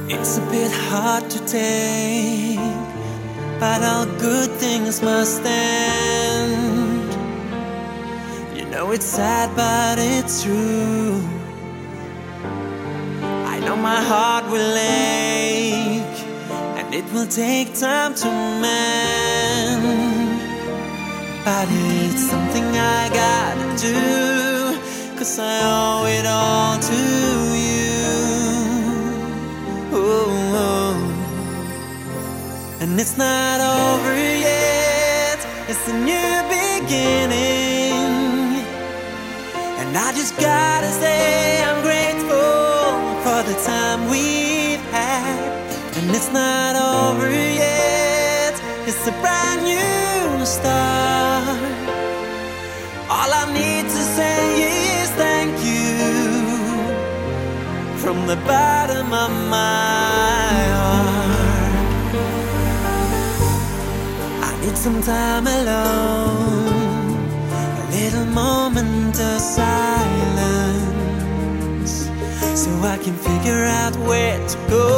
It's a bit hard to take, but all good things must end. You know it's sad, but it's true. I know my heart will ache, and it will take time to mend. But it's something I gotta do, 'cause I owe it all to you. Oh. And it's not over yet, it's a new beginning. And I just gotta say I'm grateful for the time we've had. And it's not over yet, it's a brand new start. All I need to say is thank you from the bottom of my heart. I need some time alone, a little moment of silence, so I can figure out where to go.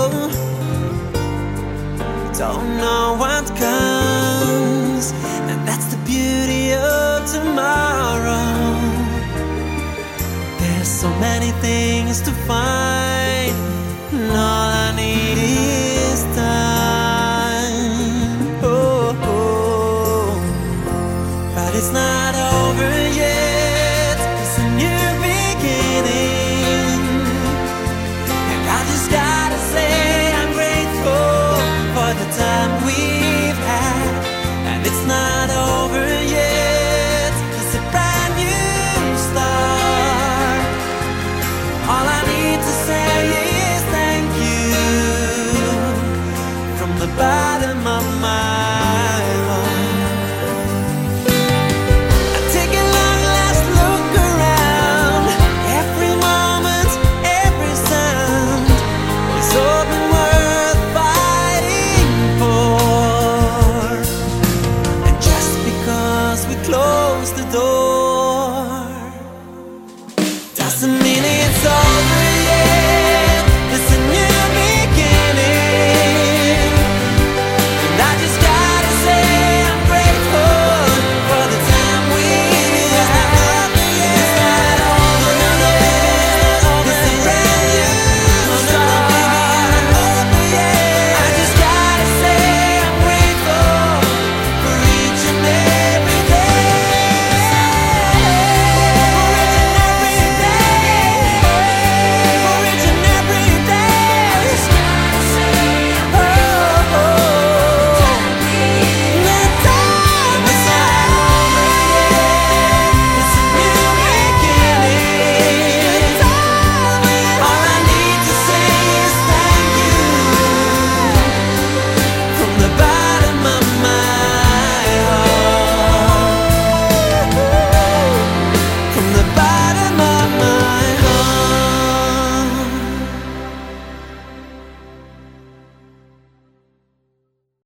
Don't know what comes, and that's the beauty of tomorrow. There's so many things to find.